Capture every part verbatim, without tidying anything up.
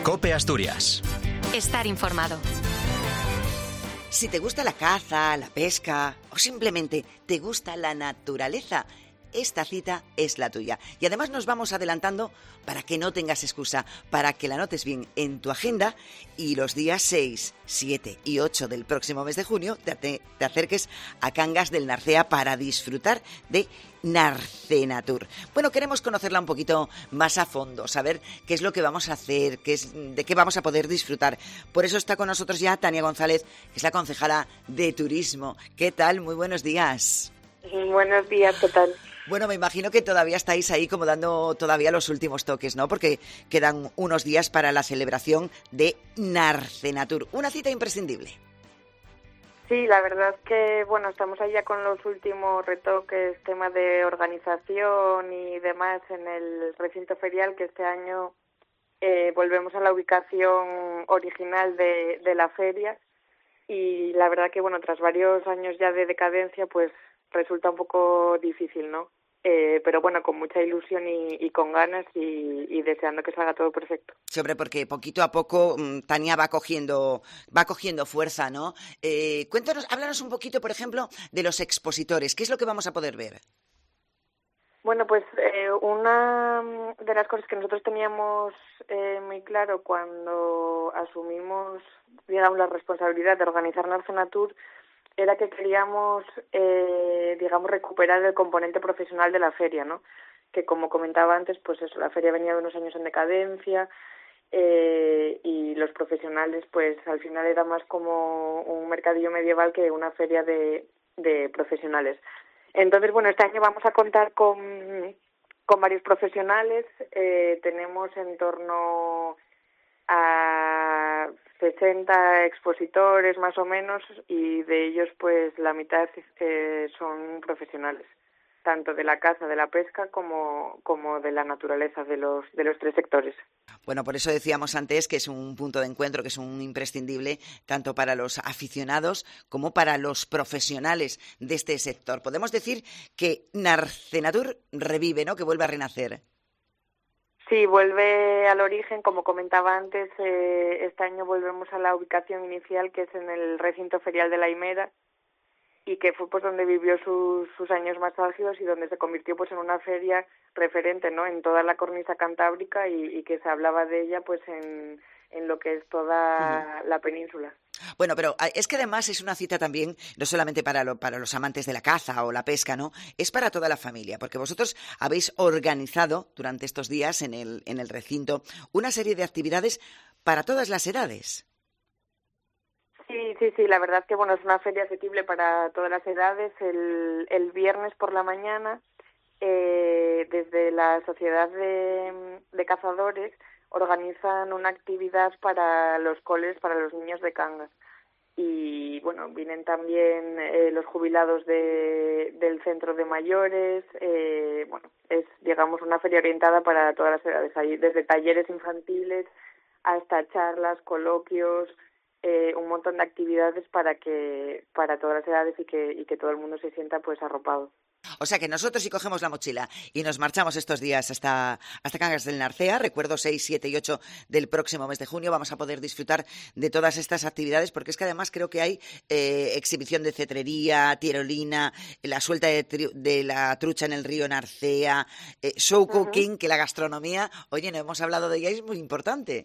COPE Asturias. Estar informado. Si te gusta la caza, la pesca o simplemente te gusta la naturaleza, esta cita es la tuya. Y además nos vamos adelantando para que no tengas excusa, para que la notes bien en tu agenda y los días seis, siete y ocho del próximo mes de junio te, te acerques a Cangas del Narcea para disfrutar de Narcenatur. Bueno, queremos conocerla un poquito más a fondo, saber qué es lo que vamos a hacer, qué es, de qué vamos a poder disfrutar. Por eso está con nosotros ya Tania González, que es la concejala de Turismo. ¿Qué tal? Muy buenos días. Buenos días, ¿qué tal? Bueno, me imagino que todavía estáis ahí como dando todavía los últimos toques, ¿no? Porque quedan unos días para la celebración de Narcenatur, una cita imprescindible. Sí, la verdad que, bueno, estamos ahí ya con los últimos retoques, tema de organización y demás en el recinto ferial, que este año eh, volvemos a la ubicación original de, de la feria. Y la verdad que, bueno, tras varios años ya de decadencia, pues resulta un poco difícil, ¿no? Eh, pero bueno, con mucha ilusión y, y con ganas y, y deseando que salga todo perfecto. Sí, hombre, porque poquito a poco Tania va cogiendo, va cogiendo fuerza, ¿no? Eh, cuéntanos, háblanos un poquito, por ejemplo, de los expositores. ¿Qué es lo que vamos a poder ver? Bueno, pues eh, una de las cosas que nosotros teníamos eh, muy claro cuando asumimos, digamos, la responsabilidad de organizar Narcenatur era que queríamos, eh, digamos, recuperar el componente profesional de la feria, ¿no? Que, como comentaba antes, pues eso, la feria venía de unos años en decadencia eh, y los profesionales, pues al final era más como un mercadillo medieval que una feria de, de profesionales. Entonces, bueno, este año vamos a contar con, con varios profesionales. Eh, tenemos en torno a sesenta expositores más o menos y de ellos pues la mitad eh, son profesionales, tanto de la caza, de la pesca como, como de la naturaleza, de los, de los tres sectores. Bueno, por eso decíamos antes que es un punto de encuentro, que es un imprescindible tanto para los aficionados como para los profesionales de este sector. Podemos decir que Narcenatur revive, ¿no? Que vuelve a renacer. Sí, vuelve al origen, como comentaba antes, eh, este año volvemos a la ubicación inicial, que es en el recinto ferial de La Himera, y que fue pues donde vivió sus, sus años más álgidos y donde se convirtió pues en una feria referente, ¿no?, en toda la cornisa cantábrica y, y que se hablaba de ella pues en, en lo que es toda uh-huh. la península. Bueno, pero es que además es una cita también, no solamente para, lo, para los amantes de la caza o la pesca, ¿no? Es para toda la familia, porque vosotros habéis organizado durante estos días en el, en el recinto una serie de actividades para todas las edades. Sí, sí, sí, la verdad que bueno, es una feria asequible para todas las edades. El, el viernes por la mañana, eh, desde la Sociedad de, de Cazadores, organizan una actividad para los coles, para los niños de Cangas. Y bueno, vienen también eh, los jubilados de, del centro de mayores. Eh, bueno, es, digamos, una feria orientada para todas las edades. Hay desde talleres infantiles hasta charlas, coloquios, eh, un montón de actividades para que para todas las edades y que y que todo el mundo se sienta pues arropado. O sea que nosotros si cogemos la mochila y nos marchamos estos días hasta, hasta Cangas del Narcea, recuerdo seis, siete y ocho del próximo mes de junio, vamos a poder disfrutar de todas estas actividades, porque es que además creo que hay eh, exhibición de cetrería, tirolina, la suelta de, tri- de la trucha en el río Narcea, eh, show cooking, uh-huh. que la gastronomía, oye, no hemos hablado de ella, es muy importante.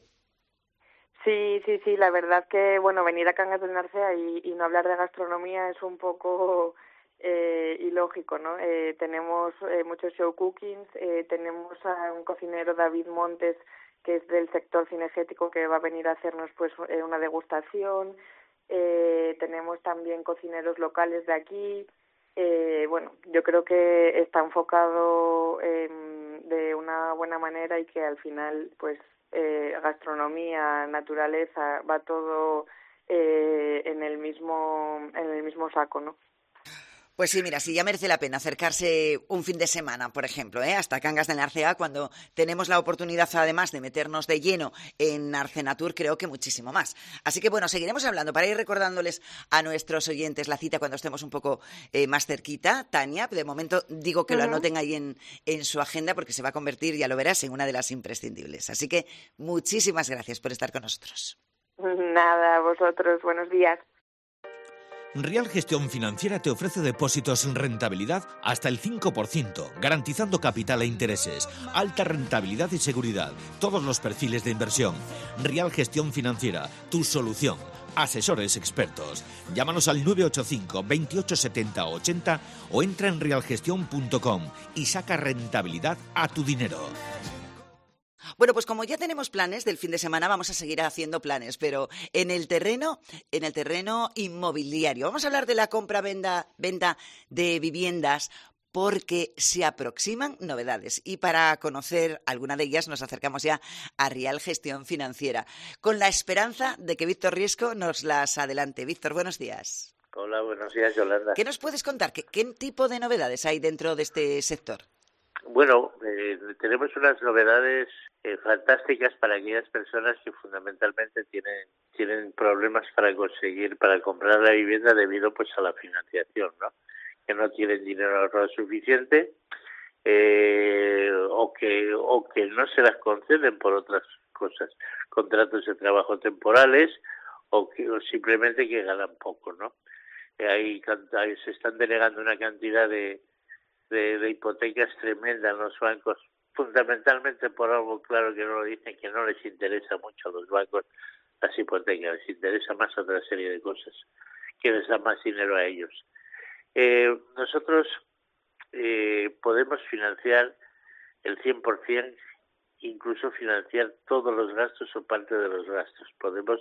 Sí, sí, sí, la verdad que, bueno, venir a Cangas del Narcea y, y no hablar de gastronomía es un poco eh, ilógico, ¿no? Eh, tenemos eh, muchos show cookings, eh, tenemos a un cocinero, David Montes, que es del sector cinegético, que va a venir a hacernos pues eh, una degustación. Eh, tenemos también cocineros locales de aquí. Eh, bueno, yo creo que está enfocado eh, de una buena manera y que al final, pues, eh, gastronomía, naturaleza, va todo eh, en el mismo en el mismo saco, ¿no? Pues sí, mira, sí, ya merece la pena acercarse un fin de semana, por ejemplo, ¿eh? hasta Cangas de Narcea, cuando tenemos la oportunidad, además de meternos de lleno en Arcenatur, creo que muchísimo más. Así que, bueno, seguiremos hablando para ir recordándoles a nuestros oyentes la cita cuando estemos un poco eh, más cerquita. Tania, de momento digo que uh-huh. lo anoten ahí en, en su agenda porque se va a convertir, ya lo verás, en una de las imprescindibles. Así que muchísimas gracias por estar con nosotros. Nada, vosotros, buenos días. Real Gestión Financiera te ofrece depósitos en rentabilidad hasta el cinco por ciento, garantizando capital e intereses, alta rentabilidad y seguridad, todos los perfiles de inversión. Real Gestión Financiera, tu solución. Asesores expertos. Llámanos al nueve ocho cinco, veintiocho setenta ochenta o entra en real gestión punto com y saca rentabilidad a tu dinero. Bueno, pues como ya tenemos planes del fin de semana, vamos a seguir haciendo planes, pero en el terreno, en el terreno inmobiliario. Vamos a hablar de la compra-venta venta de viviendas porque se aproximan novedades y para conocer alguna de ellas nos acercamos ya a Real Gestión Financiera, con la esperanza de que Víctor Riesco nos las adelante. Víctor, buenos días. Hola, buenos días, Yolanda. ¿Qué nos puedes contar? ¿Qué, qué tipo de novedades hay dentro de este sector? Bueno, eh, tenemos unas novedades eh, fantásticas para aquellas personas que fundamentalmente tienen tienen problemas para conseguir, para comprar la vivienda debido pues a la financiación, ¿no? Que no tienen dinero ahorrado suficiente eh, o que o que no se las conceden por otras cosas, contratos de trabajo temporales o que o simplemente que ganan poco, ¿no? Eh, ahí, ahí se están denegando una cantidad de De, de hipotecas tremendas en los bancos, fundamentalmente por algo claro que no lo dicen, que no les interesa mucho a los bancos las hipotecas, les interesa más otra serie de cosas que les da más dinero a ellos. Eh, nosotros eh, podemos financiar el cien por ciento, incluso financiar todos los gastos o parte de los gastos. Podemos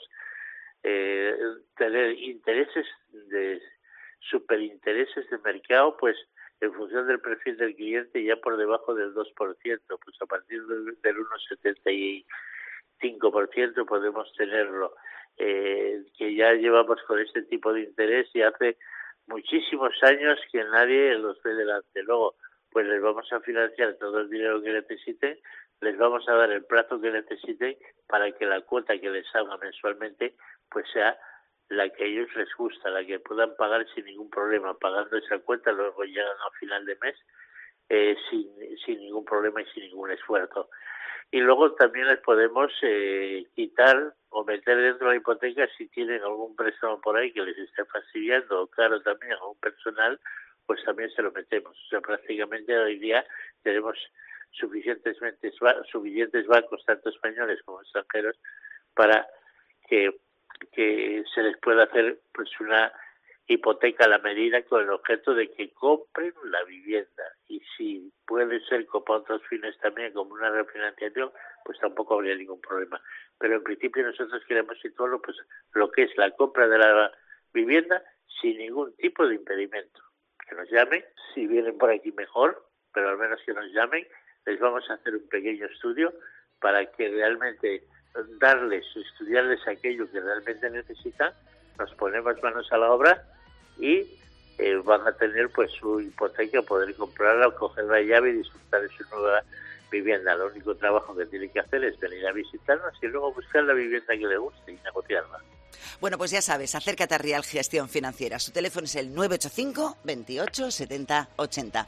eh, tener intereses de superintereses de mercado, pues en función del perfil del cliente ya por debajo del dos por ciento, pues a partir del, del uno coma setenta y cinco por ciento podemos tenerlo, eh, que ya llevamos con este tipo de interés y hace muchísimos años que nadie los ve delante. Luego, pues les vamos a financiar todo el dinero que necesiten, les vamos a dar el plazo que necesiten para que la cuota que les salga mensualmente pues sea la que a ellos les gusta, la que puedan pagar sin ningún problema, pagando esa cuenta, luego llegan a final de mes eh, sin, sin ningún problema y sin ningún esfuerzo. Y luego también les podemos eh, quitar o meter dentro de la hipoteca si tienen algún préstamo por ahí que les esté fastidiando, o claro, también algún personal, pues también se lo metemos. O sea, prácticamente hoy día tenemos suficientes, suficientes bancos, tanto españoles como extranjeros, para que que se les pueda hacer pues una hipoteca a la medida con el objeto de que compren la vivienda, y si puede ser para otros fines también como una refinanciación, pues tampoco habría ningún problema. Pero en principio nosotros queremos situarlo pues lo que es la compra de la vivienda sin ningún tipo de impedimento. Que nos llamen, si vienen por aquí mejor, pero al menos que nos llamen, les vamos a hacer un pequeño estudio para que realmente darles, estudiarles aquello que realmente necesitan, nos ponemos manos a la obra y eh, van a tener pues su hipoteca, poder comprarla o coger la llave y disfrutar de su nueva vivienda. Lo único trabajo que tienen que hacer es venir a visitarnos y luego buscar la vivienda que les guste y negociarla. Bueno, pues ya sabes, acércate a Real Gestión Financiera. Su teléfono es el nueve ocho cinco, veintiocho setenta ochenta.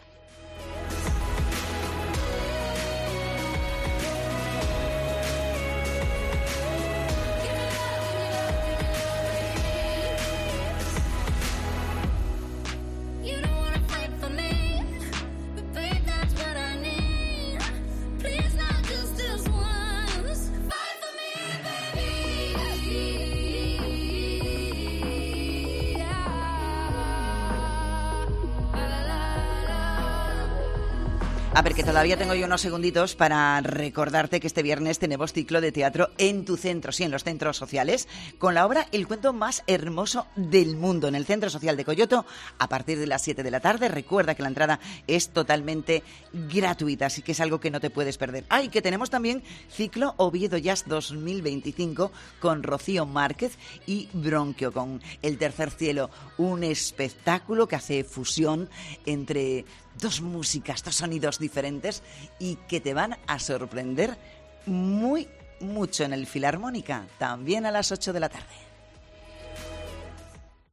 A ver, que todavía tengo yo unos segunditos para recordarte que este viernes tenemos ciclo de teatro en tu centro, sí, en los centros sociales, con la obra El cuento más hermoso del mundo, en el Centro Social de Coyoto, a partir de las siete de la tarde. Recuerda que la entrada es totalmente gratuita, así que es algo que no te puedes perder. Ah, y que tenemos también ciclo Oviedo Jazz dos mil veinticinco con Rocío Márquez y Bronquio, con El Tercer Cielo, un espectáculo que hace fusión entre dos músicas, dos sonidos diferentes y que te van a sorprender muy mucho en el Filarmónica, también a las ocho de la tarde.